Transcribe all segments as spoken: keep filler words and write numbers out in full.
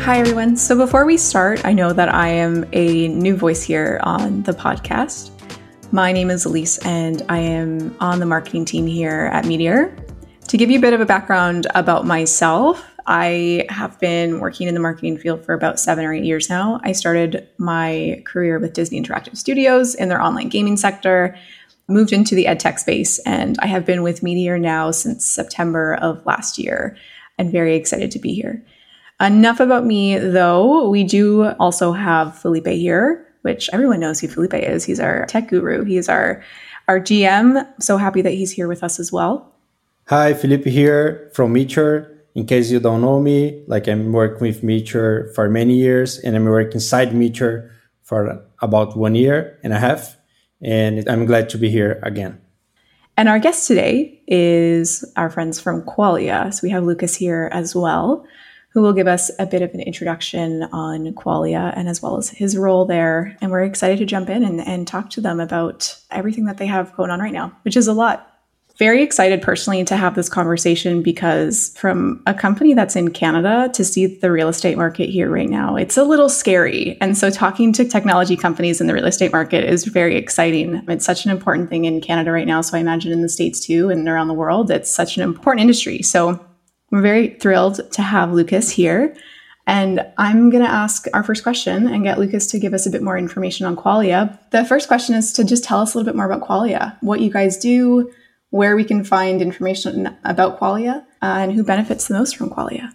Hi, everyone. So before we start, I know that I am a new voice here on the podcast. My name is Elise, and I am on the marketing team here at Meteor. To give you a bit of a background about myself, I have been working in the marketing field for about seven or eight years now. I started my career with Disney Interactive Studios in their online gaming sector, moved into the edtech space, and I have been with Meteor now since September of last year, and very excited to be here. Enough about me, though. We do also have Felipe here, which everyone knows who Felipe is. He's our tech guru. He's our, our G M. So happy that he's here with us as well. Hi, Felipe here from Meteor. In case you don't know me, like I'm working with Meteor for many years, and I'm working inside Meteor for about one year and a half. And I'm glad to be here again. And our guest today is our friends from Qualia. So we have Lucas here as well, who will give us a bit of an introduction on Qualia and as well as his role there. And we're excited to jump in and, and talk to them about everything that they have going on right now, which is a lot. Very excited personally to have this conversation because from a company that's in Canada to see the real estate market here right now, it's a little scary. And so talking to technology companies in the real estate market is very exciting. It's such an important thing in Canada right now. So I imagine in the States too and around the world, it's such an important industry. So we're very thrilled to have Lucas here. And I'm going to ask our first question and get Lucas to give us a bit more information on Qualia. The first question is to just tell us a little bit more about Qualia, what you guys do, where we can find information about Qualia, uh, and who benefits the most from Qualia.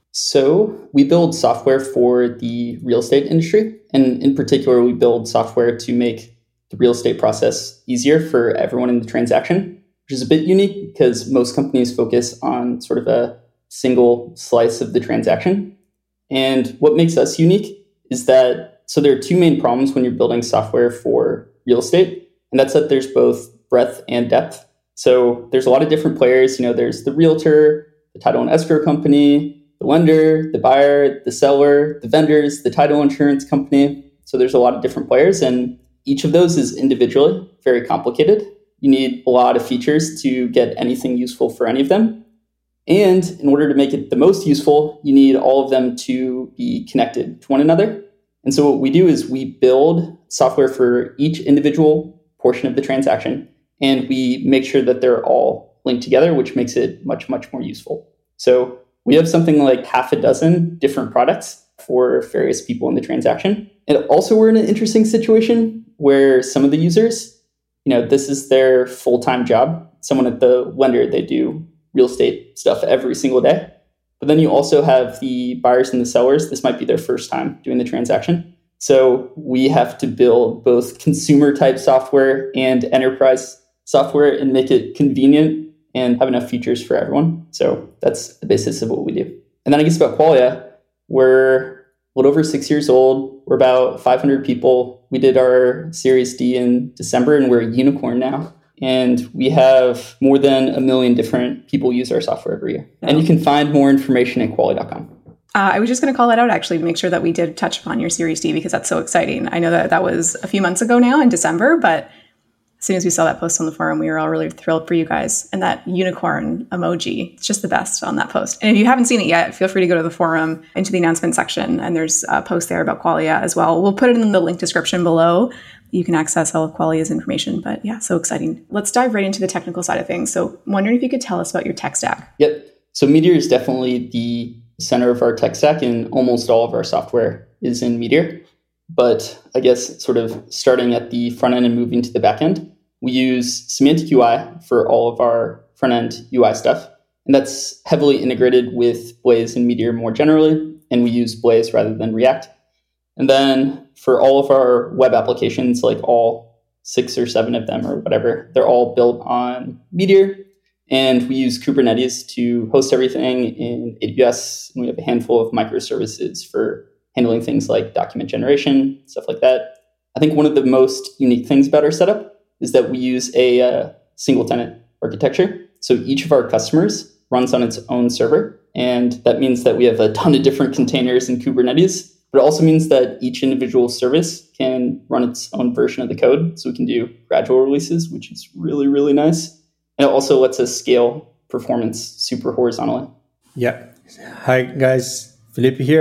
So we build software for the real estate industry. And in particular, we build software to make the real estate process easier for everyone in the transaction, which is a bit unique because most companies focus on sort of a single slice of the transaction. And what makes us unique is that, so there are two main problems when you're building software for real estate, and that's that there's both breadth and depth. So there's a lot of different players. You know, there's the realtor, the title and escrow company, the lender, the buyer, the seller, the vendors, the title insurance company. So there's a lot of different players, and each of those is individually very complicated. You need a lot of features to get anything useful for any of them. And in order to make it the most useful, you need all of them to be connected to one another. And so what we do is we build software for each individual portion of the transaction, and we make sure that they're all linked together, which makes it much, much more useful. So we have something like half a dozen different products for various people in the transaction. And also we're in an interesting situation where some of the users, you know, this is their full-time job. Someone at the lender, they do real estate stuff every single day. But then you also have the buyers and the sellers. This might be their first time doing the transaction. So we have to build both consumer type software and enterprise software and make it convenient and have enough features for everyone. So that's the basis of what we do. And then I guess about Qualia, we're a little over six years old. We're about five hundred people. We did our Series D in December, and we're a unicorn now. And we have more than a million different people use our software every year. And you can find more information at qualia dot com. Uh, I was just going to call that out, actually, to make sure that we did touch upon your Series D because that's so exciting. I know that that was a few months ago now in December, but as soon as we saw that post on the forum, we were all really thrilled for you guys. And that unicorn emoji, it's just the best on that post. And if you haven't seen it yet, feel free to go to the forum, into the announcement section, and there's a post there about Qualia as well. We'll put it in the link description below. You can access all of Qualia's information. But yeah, so exciting. Let's dive right into the technical side of things. So wondering if you could tell us about your tech stack. Yep. So Meteor is definitely the center of our tech stack, and almost all of our software is in Meteor. But I guess sort of starting at the front end and moving to the back end, we use Semantic U I for all of our front-end U I stuff. And that's heavily integrated with Blaze and Meteor more generally. And we use Blaze rather than React. And then for all of our web applications, like all six or seven of them or whatever, they're all built on Meteor. And we use Kubernetes to host everything in A W S. And we have a handful of microservices for handling things like document generation, stuff like that. I think one of the most unique things about our setup is that we use a uh, single tenant architecture. So each of our customers runs on its own server. And that means that we have a ton of different containers in Kubernetes, but it also means that each individual service can run its own version of the code. So we can do gradual releases, which is really, really nice. And it also lets us scale performance super horizontally. Yeah. Hi, guys. Felipe here.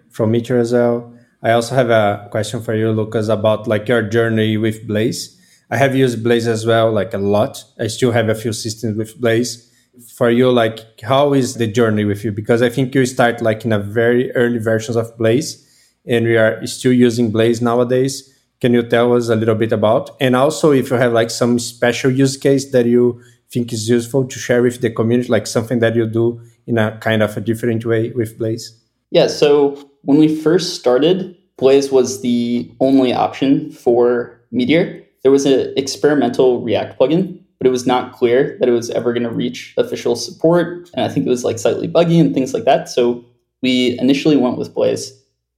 from Meteor as well. I also have a question for you, Lucas, about like your journey with Blaze. I have used Blaze as well, like a lot. I still have a few systems with Blaze. For you, like, how is the journey with you? Because I think you start like in a very early versions of Blaze, and we are still using Blaze nowadays. Can you tell us a little bit about? And also, if you have like some special use case that you think is useful to share with the community, like something that you do in a kind of a different way with Blaze? Yeah, so when we first started, Blaze was the only option for Meteor. There was an experimental React plugin, but it was not clear that it was ever going to reach official support. And I think it was like slightly buggy and things like that. So we initially went with Blaze.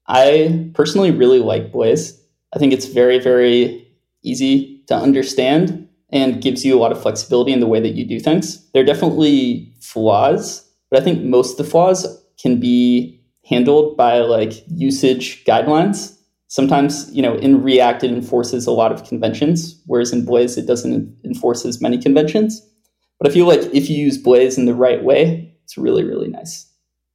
I personally really like Blaze. I think it's very, very easy to understand and gives you a lot of flexibility in the way that you do things. There are definitely flaws, but I think most of the flaws can be handled by like usage guidelines. Sometimes, you know, in React, it enforces a lot of conventions, whereas in Blaze, it doesn't enforce as many conventions. But I feel like if you use Blaze in the right way, it's really, really nice.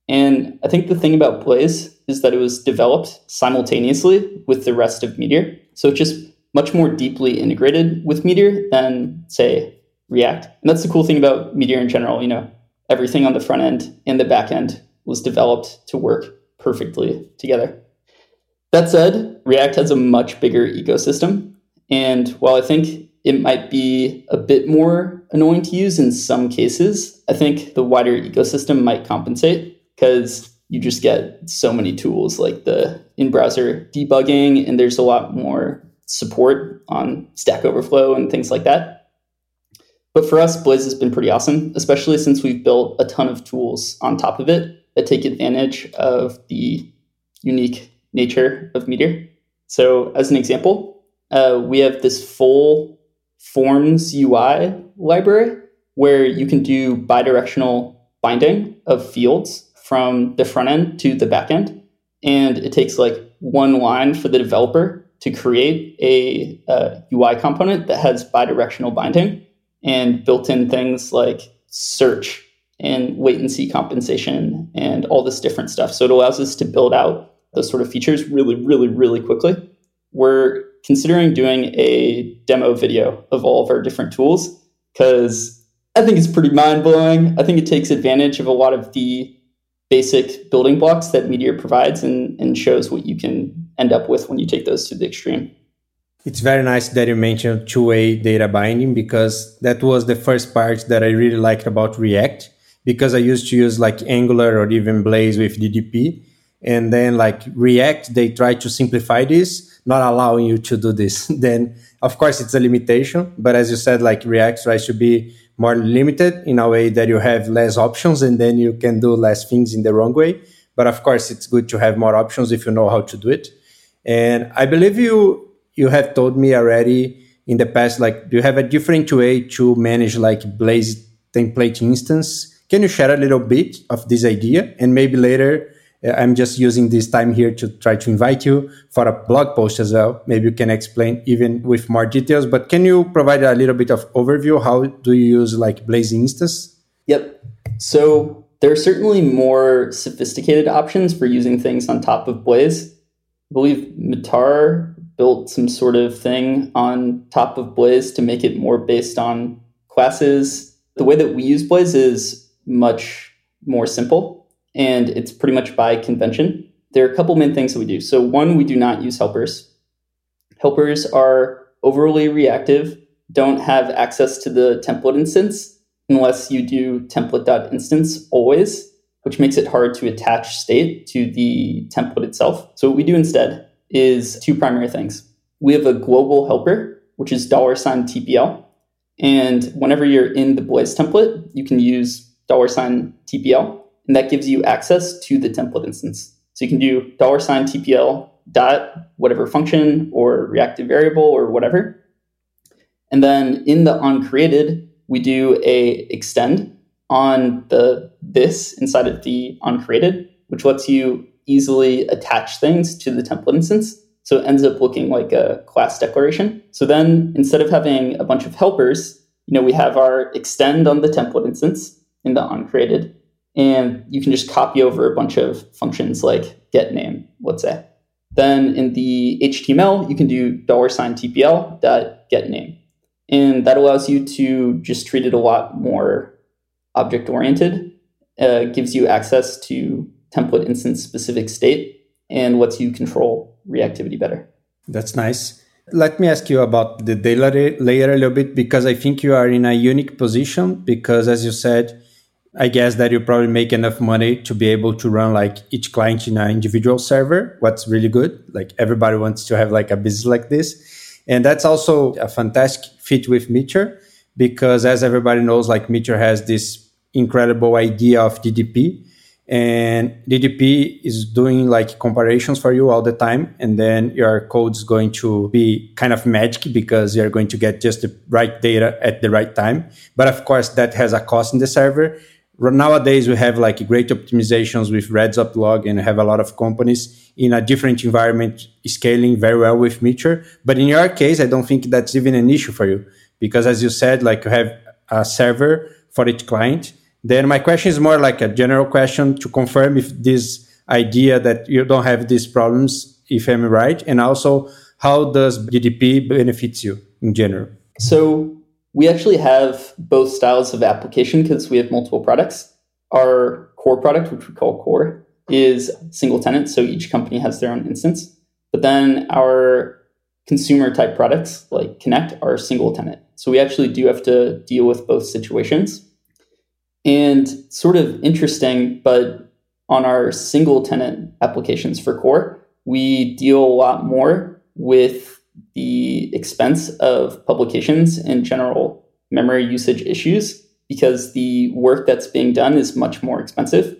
And I think the thing about Blaze is that it was developed simultaneously with the rest of Meteor. So it's just much more deeply integrated with Meteor than, say, React. And that's the cool thing about Meteor in general. You know, everything on the front end and the back end was developed to work perfectly together. That said, React has a much bigger ecosystem. And while I think it might be a bit more annoying to use in some cases, I think the wider ecosystem might compensate because you just get so many tools like the in-browser debugging, and there's a lot more support on Stack Overflow and things like that. But for us, Blaze has been pretty awesome, especially since we've built a ton of tools on top of it that take advantage of the unique nature of Meteor. So as an example, uh, we have this full Forms U I library where you can do bidirectional binding of fields from the front end to the back end. And it takes like one line for the developer to create a, a U I component that has bidirectional binding and built-in things like search and latency compensation and all this different stuff. So it allows us to build out those sort of features really, really, really quickly. We're considering doing a demo video of all of our different tools because I think it's pretty mind-blowing. I think it takes advantage of a lot of the basic building blocks that Meteor provides and, and shows what you can end up with when you take those to the extreme. It's very nice that you mentioned two-way data binding because that was the first part that I really liked about React, because I used to use like Angular or even Blaze with D D P. And then like React, they try to simplify this, not allowing you to do this. Then of course it's a limitation, but as you said, like React tries to be more limited in a way that you have less options and then you can do less things in the wrong way. But of course it's good to have more options if you know how to do it. And I believe you you have told me already in the past, like you have a different way to manage like Blaze template instance. Can you share a little bit of this idea? And maybe later, I'm just using this time here to try to invite you for a blog post as well. Maybe you can explain even with more details, but can you provide a little bit of overview? How do you use like Blaze instance? Yep. So there are certainly more sophisticated options for using things on top of Blaze. I believe Matar built some sort of thing on top of Blaze to make it more based on classes. The way that we use Blaze is much more simple. And it's pretty much by convention. There are a couple main things that we do. So one, we do not use helpers. Helpers are overly reactive, don't have access to the template instance unless you do template.instance always, which makes it hard to attach state to the template itself. So what we do instead is two primary things. We have a global helper, which is dollar sign T P L. And whenever you're in the Blaze template, you can use dollar sign T P L. And that gives you access to the template instance. So you can do dollar sign T P L dot whatever function or reactive variable or whatever. And then in the onCreated, we do a extend on the this inside of the onCreated, which lets you easily attach things to the template instance. So it ends up looking like a class declaration. So then instead of having a bunch of helpers, you know, we have our extend on the template instance in the onCreated. and you can just copy over a bunch of functions like get name, let's say. Then in the H T M L, you can do dollar sign T P L dot get name. And that allows you to just treat it a lot more object-oriented, uh, gives you access to template instance specific state, and lets you control reactivity better. That's nice. Let me ask you about the data layer a little bit, because I think you are in a unique position because, as you said, I guess that you probably make enough money to be able to run like each client in an individual server. What's really good. Like everybody wants to have like a business like this. And that's also a fantastic fit with Meteor because, as everybody knows, like Meteor has this incredible idea of D D P, and D D P is doing like comparisons for you all the time. And then your code is going to be kind of magic because you're going to get just the right data at the right time. But of course, that has a cost in the server. Nowadays, we have like great optimizations with RedZoplog and have a lot of companies in a different environment scaling very well with Meteor. But in your case, I don't think that's even an issue for you because, as you said, like you have a server for each client. Then my question is more like a general question to confirm if this idea that you don't have these problems, if I'm right, and also how does D D P benefits you in general? So we actually have both styles of application because we have multiple products. Our core product, which we call core, is single tenant. So each company has their own instance. But then our consumer type products like Connect are single tenant. So we actually do have to deal with both situations. And sort of interesting, but on our single tenant applications for core, we deal a lot more with the expense of publications and general memory usage issues because the work that's being done is much more expensive.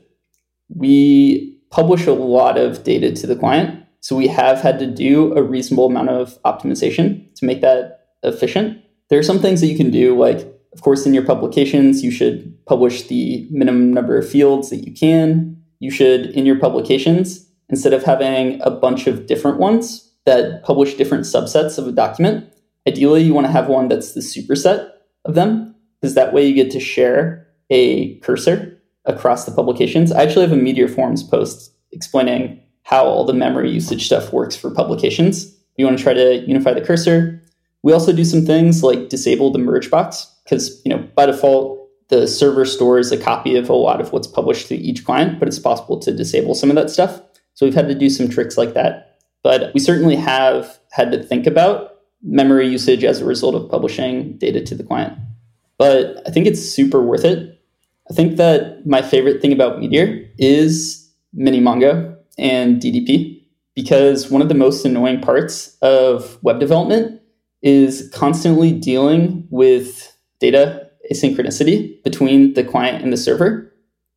We publish a lot of data to the client, so we have had to do a reasonable amount of optimization to make that efficient. There are some things that you can do, like, of course, in your publications, you should publish the minimum number of fields that you can. You should, in your publications, instead of having a bunch of different ones that publish different subsets of a document, ideally you want to have one that's the superset of them, because that way you get to share a cursor across the publications. I actually have a Meteor Forms post explaining how all the memory usage stuff works for publications. You want to try to unify the cursor. We also do some things like disable the merge box, because you know by default, the server stores a copy of a lot of what's published to each client, but it's possible to disable some of that stuff. So we've had to do some tricks like that. But we certainly have had to think about memory usage as a result of publishing data to the client. But I think it's super worth it. I think that my favorite thing about Meteor is Minimongo and D D P, because one of the most annoying parts of web development is constantly dealing with data asynchronicity between the client and the server.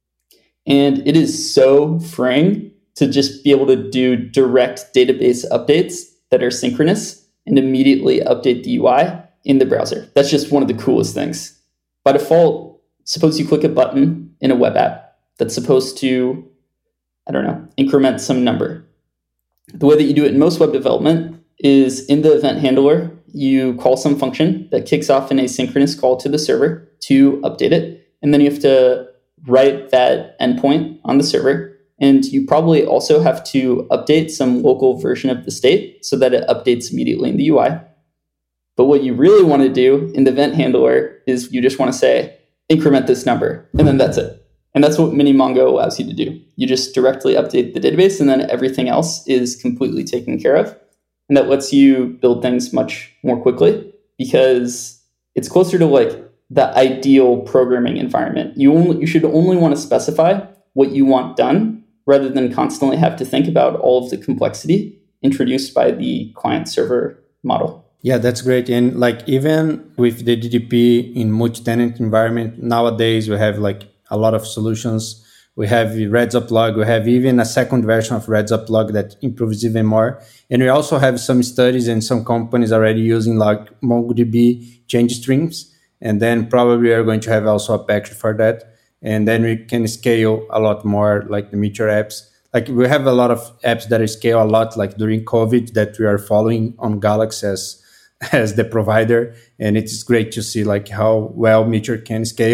And it is so freeing to just be able to do direct database updates that are synchronous and immediately update the U I in the browser. That's just one of the coolest things. By default, suppose you click a button in a web app that's supposed to, I don't know, increment some number. The way that you do it in most web development is in the event handler, you call some function that kicks off an asynchronous call to the server to update it. And then you have to write that endpoint on the server. And you probably also have to update some local version of the state so that it updates immediately in the U I. But what you really want to do in the event handler is you just want to say, increment this number, and then that's it. And that's what Minimongo allows you to do. You just directly update the database, and then everything else is completely taken care of. And that lets you build things much more quickly because it's closer to like the ideal programming environment. You only, you should only want to specify what you want done rather than constantly have to think about all of the complexity introduced by the client-server model. Yeah, that's great. And like even with the D D P in multi-tenant environment, nowadays we have like a lot of solutions. We have RedZoplog. We have even a second version of RedZoplog that improves even more. And we also have some studies and some companies already using like MongoDB change streams. And then probably we are going to have also a package for that. And then we can scale a lot more like the Meteor apps. Like we have a lot of apps that scale a lot, like during COVID that we are following on Galaxy as, as the provider. And it's great to see like how well Meteor can scale.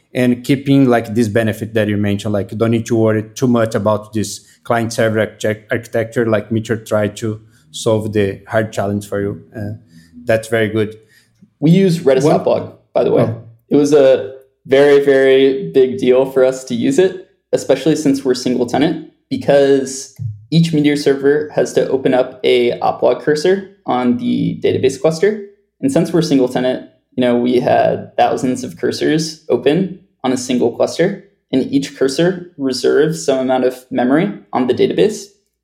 and keeping like this benefit that you mentioned, like you don't need to worry too much about this client server architecture, like Meteor tried to solve the hard challenge for you. Uh, that's very good. We use Redis One, Hoplog, by the way. Oh. It was a very, very big deal for us to use it, especially since we're single tenant, because each Meteor server has to open up a Hoplog cursor on the database cluster. And since we're single tenant, you know, we had thousands of cursors open on a single cluster, and each cursor reserves some amount of memory on the database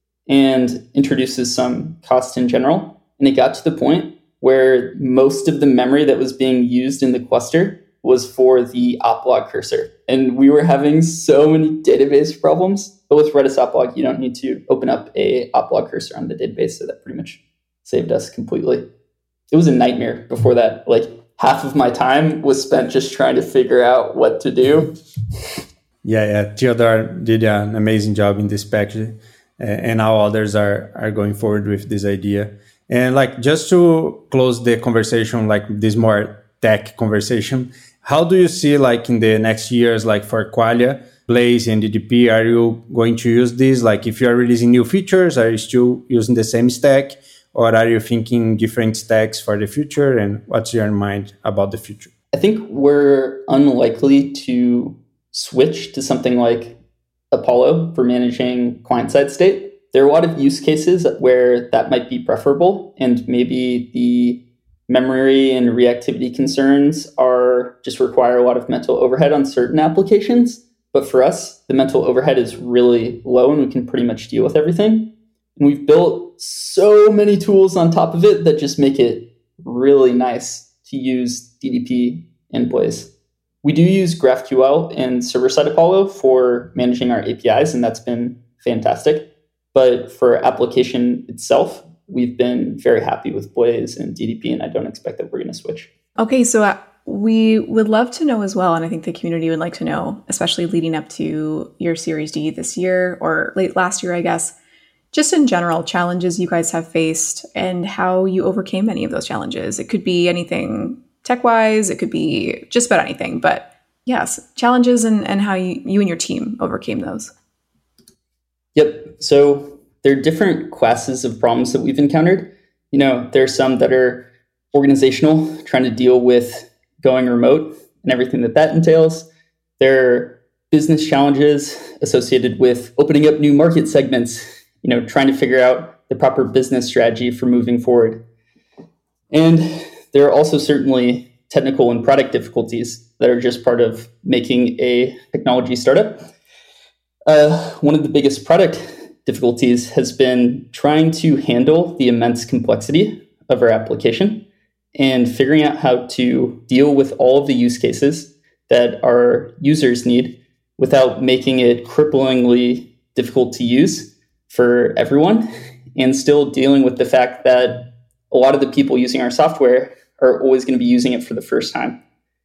and introduces some cost in general. And it got to the point where most of the memory that was being used in the cluster was for the Hoplog cursor. And we were having so many database problems. But with Redis Hoplog, you don't need to open up a Hoplog cursor on the database. So that pretty much saved us completely. It was a nightmare before that. Like half of my time was spent just trying to figure out what to do. Yeah, yeah. Theodore did an amazing job in this package. Uh, and now others are, are going forward with this idea. And like, just to close the conversation, like this more tech conversation, how do you see like in the next years, like for Qualia, Blaze and D D P, are you going to use this? Like if you are releasing new features, are you still using the same stack, or are you thinking different stacks for the future? And what's your mind about the future? I think we're unlikely to switch to something like Apollo for managing client-side state. There are a lot of use cases where that might be preferable, and maybe the memory and reactivity concerns are just require a lot of mental overhead on certain applications. But for us, the mental overhead is really low and we can pretty much deal with everything. And we've built so many tools on top of it that just make it really nice to use D D P and Blaze. We do use GraphQL and server-side Apollo for managing our A P Is, and that's been fantastic. But for application itself, we've been very happy with Blaze and D D P, and I don't expect that we're going to switch. Okay, so uh, we would love to know as well, and I think the community would like to know, especially leading up to your Series D this year or late last year, I guess, just in general, challenges you guys have faced and how you overcame any of those challenges. It could be anything tech-wise, it could be just about anything, but yes, challenges and, and how you, you and your team overcame those. Yep. So there are different classes of problems that we've encountered. You know, there are some that are organizational, trying to deal with going remote and everything that that entails. There are business challenges associated with opening up new market segments, you know, trying to figure out the proper business strategy for moving forward. And there are also certainly technical and product difficulties that are just part of making a technology startup. Uh, one of the biggest product difficulties has been trying to handle the immense complexity of our application and figuring out how to deal with all of the use cases that our users need without making it cripplingly difficult to use for everyone, and still dealing with the fact that a lot of the people using our software are always going to be using it for the first time.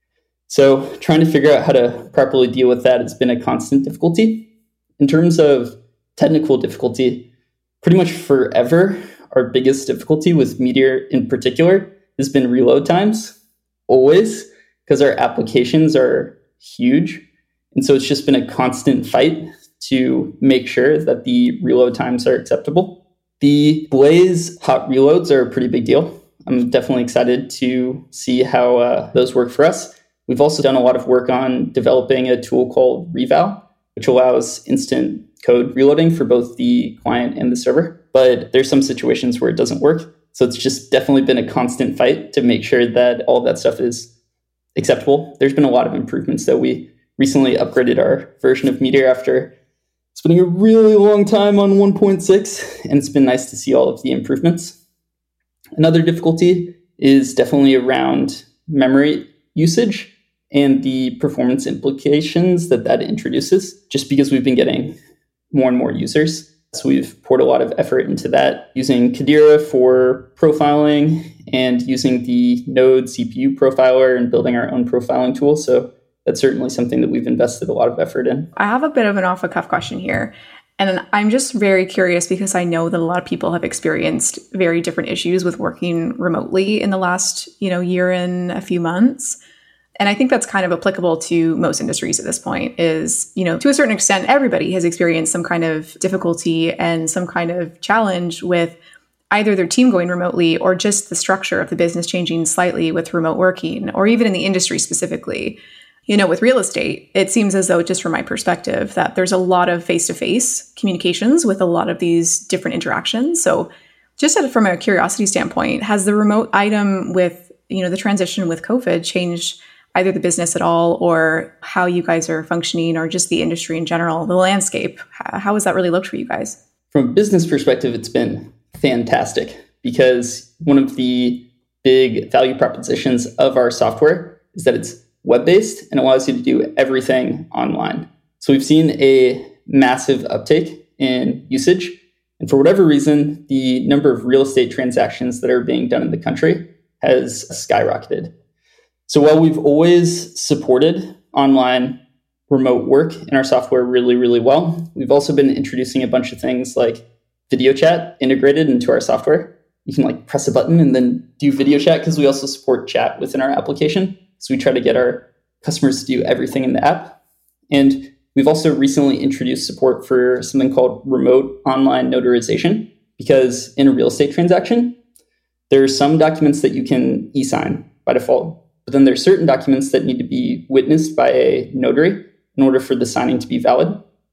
So trying to figure out how to properly deal with that has been a constant difficulty. In terms of technical difficulty, pretty much forever, our biggest difficulty with Meteor in particular has been reload times, always, because our applications are huge. And so it's just been a constant fight to make sure that the reload times are acceptable. The Blaze hot reloads are a pretty big deal. I'm definitely excited to see how uh, those work for us. We've also done a lot of work on developing a tool called Reval, which allows instant code reloading for both the client and the server. But there's some situations where it doesn't work. So it's just definitely been a constant fight to make sure that all of that stuff is acceptable. There's been a lot of improvements, though. We recently upgraded our version of Meteor after spending a really long time on one point six, and it's been nice to see all of the improvements. Another difficulty is definitely around memory usage and the performance implications that that introduces, just because we've been getting more and more users. So we've poured a lot of effort into that, using Kadira for profiling and using the Node C P U profiler and building our own profiling tool. So that's certainly something that we've invested a lot of effort in. I have a bit of an off-the-cuff question here. And I'm just very curious because I know that a lot of people have experienced very different issues with working remotely in the last, you know, year and a few months. And I think that's kind of applicable to most industries at this point is, you know, to a certain extent, everybody has experienced some kind of difficulty and some kind of challenge with either their team going remotely or just the structure of the business changing slightly with remote working, or even in the industry specifically. You know, with real estate, it seems as though, just from my perspective, that there's a lot of face-to-face communications with a lot of these different interactions. So just from a curiosity standpoint, has the remote item with, you know, the transition with COVID changed either the business at all, or how you guys are functioning, or just the industry in general, the landscape? How has that really looked for you guys? From a business perspective, it's been fantastic, because one of the big value propositions of our software is that it's web-based and allows you to do everything online. So we've seen a massive uptake in usage. And for whatever reason, the number of real estate transactions that are being done in the country has skyrocketed. So while we've always supported online remote work in our software really, really well, we've also been introducing a bunch of things like video chat integrated into our software. You can like press a button and then do video chat, because we also support chat within our application. So we try to get our customers to do everything in the app. And we've also recently introduced support for something called remote online notarization, because in a real estate transaction, there are some documents that you can e-sign by default, but then there's certain documents that need to be witnessed by a notary in order for the signing to be valid.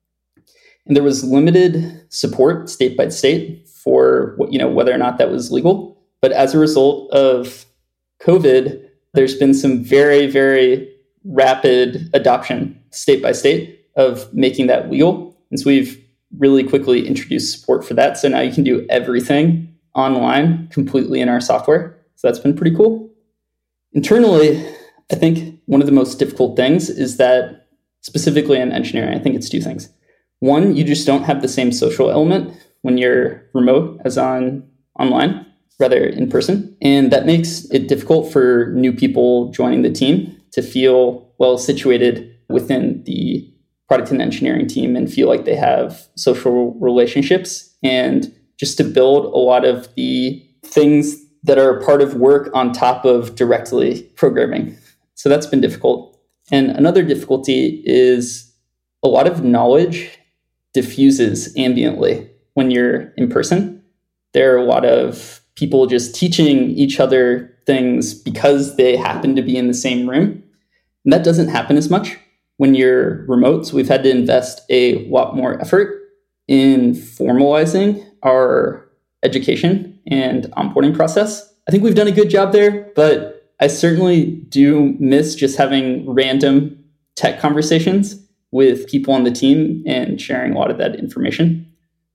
And there was limited support state by state for what, you know, whether or not that was legal. But as a result of COVID, there's been some very, very rapid adoption state by state of making that legal. And so we've really quickly introduced support for that. So now you can do everything online completely in our software. So that's been pretty cool. Internally, I think one of the most difficult things is that, specifically in engineering, I think it's two things. One, you just don't have the same social element when you're remote as on online, rather in person. And that makes it difficult for new people joining the team to feel well situated within the product and engineering team and feel like they have social relationships, and just to build a lot of the things that are part of work on top of directly programming. So that's been difficult. And another difficulty is a lot of knowledge diffuses ambiently when you're in person. There are a lot of people just teaching each other things because they happen to be in the same room. And that doesn't happen as much when you're remote. So we've had to invest a lot more effort in formalizing our education and onboarding process. I think we've done a good job there, but I certainly do miss just having random tech conversations with people on the team and sharing a lot of that information.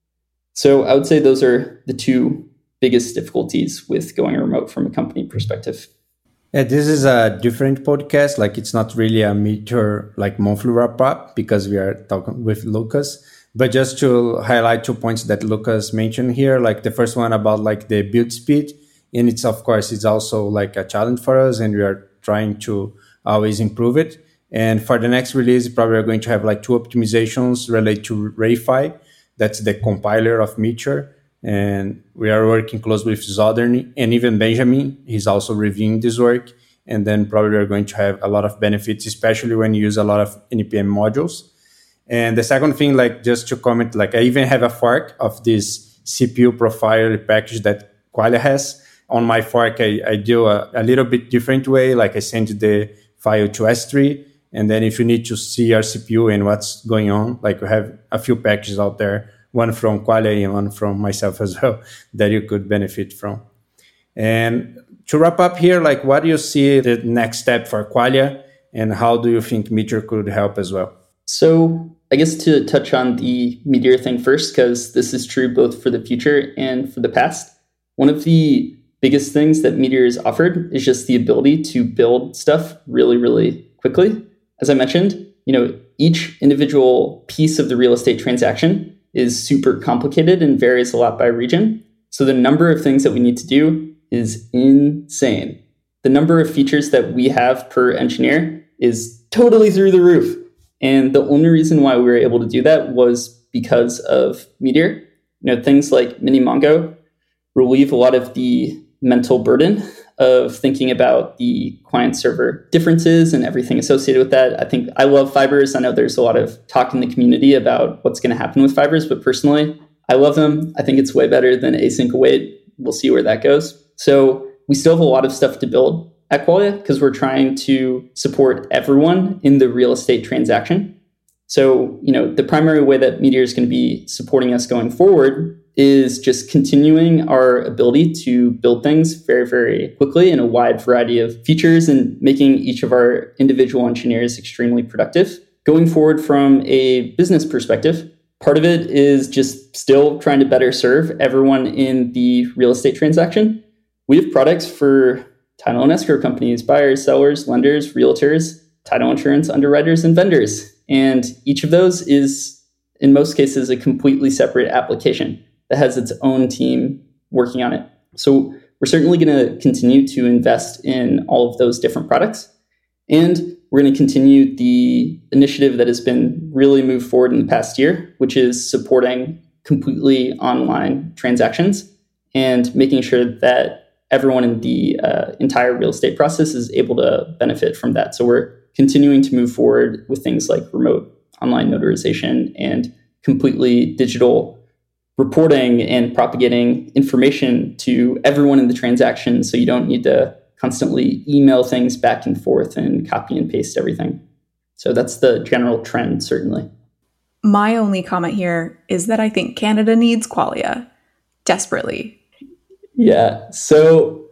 So I would say those are the two biggest difficulties with going remote from a company perspective. Yeah, this is a different podcast. Like, it's not really a Meteor like monthly wrap up, because we are talking with Lucas. But just to highlight two points that Lucas mentioned here, like the first one about like the build speed. And it's, of course, it's also like a challenge for us, and we are trying to always improve it. And for the next release, probably we're going to have like two optimizations related to Rayfi. That's the compiler of Meteor. And we are working close with Zodern and even Benjamin. He's also reviewing this work. And then probably we're going to have a lot of benefits, especially when you use a lot of N P M modules. And the second thing, like just to comment, like I even have a fork of this C P U profile package that Qualia has. On my fork, I, I do a, a little bit different way. Like I send the file to S three. And then if you need to see our C P U and what's going on, like we have a few packages out there, one from Qualia and one from myself as well, that you could benefit from. And to wrap up here, like what do you see the next step for Qualia, and how do you think Meteor could help as well? So I guess to touch on the Meteor thing first, because this is true both for the future and for the past. One of the biggest things that Meteor has offered is just the ability to build stuff really, really quickly. As I mentioned, you know, each individual piece of the real estate transaction is super complicated and varies a lot by region. So the number of things that we need to do is insane. The number of features that we have per engineer is totally through the roof. And the only reason why we were able to do that was because of Meteor. You know, things like Mini Mongo relieve a lot of the mental burden of thinking about the client server differences and everything associated with that. I think I love fibers. I know there's a lot of talk in the community about what's going to happen with fibers, but personally, I love them. I think it's way better than async await. We'll see where that goes. So we still have a lot of stuff to build at Qualia because we're trying to support everyone in the real estate transaction. So, you know, the primary way that Meteor is going to be supporting us going forward is just continuing our ability to build things very, very quickly in a wide variety of features and making each of our individual engineers extremely productive. Going forward from a business perspective, part of it is just still trying to better serve everyone in the real estate transaction. We have products for title and escrow companies, buyers, sellers, lenders, realtors, title insurance underwriters, and vendors. And each of those is, in most cases, a completely separate application that has its own team working on it. So we're certainly going to continue to invest in all of those different products. And we're going to continue the initiative that has been really moved forward in the past year, which is supporting completely online transactions and making sure that everyone in the uh, entire real estate process is able to benefit from that. So we're continuing to move forward with things like remote online notarization and completely digital reporting and propagating information to everyone in the transaction so you don't need to constantly email things back and forth and copy and paste everything. So that's the general trend, certainly. My only comment here is that I think Canada needs Qualia desperately. Yeah. So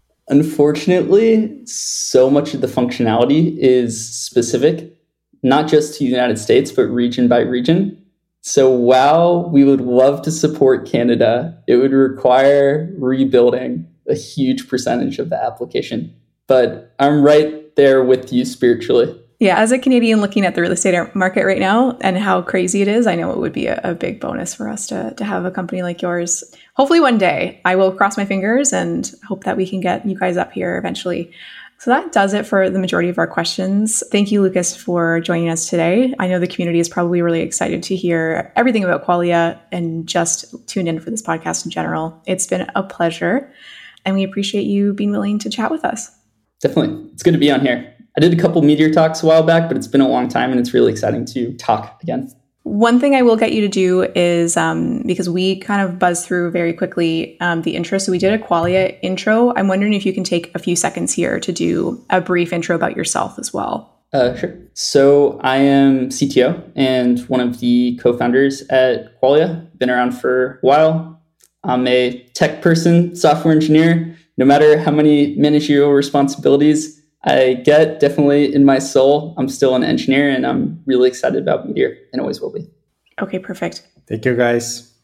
unfortunately, so much of the functionality is specific, not just to the United States, but region by region. So while we would love to support Canada, it would require rebuilding a huge percentage of the application. But I'm right there with you spiritually. Yeah, as a Canadian looking at the real estate market right now and how crazy it is, I know it would be a, a big bonus for us to, to have a company like yours. Hopefully one day. I will cross my fingers and hope that we can get you guys up here eventually. So that does it for the majority of our questions. Thank you, Lucas, for joining us today. I know the community is probably really excited to hear everything about Qualia and just tune in for this podcast in general. It's been a pleasure, and we appreciate you being willing to chat with us. Definitely. It's good to be on here. I did a couple Meteor talks a while back, but it's been a long time, and it's really exciting to talk again. One thing I will get you to do is, um, because we kind of buzzed through very quickly um, the intro, so we did a Qualia intro. I'm wondering if you can take a few seconds here to do a brief intro about yourself as well. Uh, sure. So I am C T O and one of the co-founders at Qualia. Been around for a while. I'm a tech person, software engineer. No matter how many managerial responsibilities I get, definitely in my soul, I'm still an engineer, and I'm really excited about Meteor and always will be. Okay, perfect. Thank you, guys.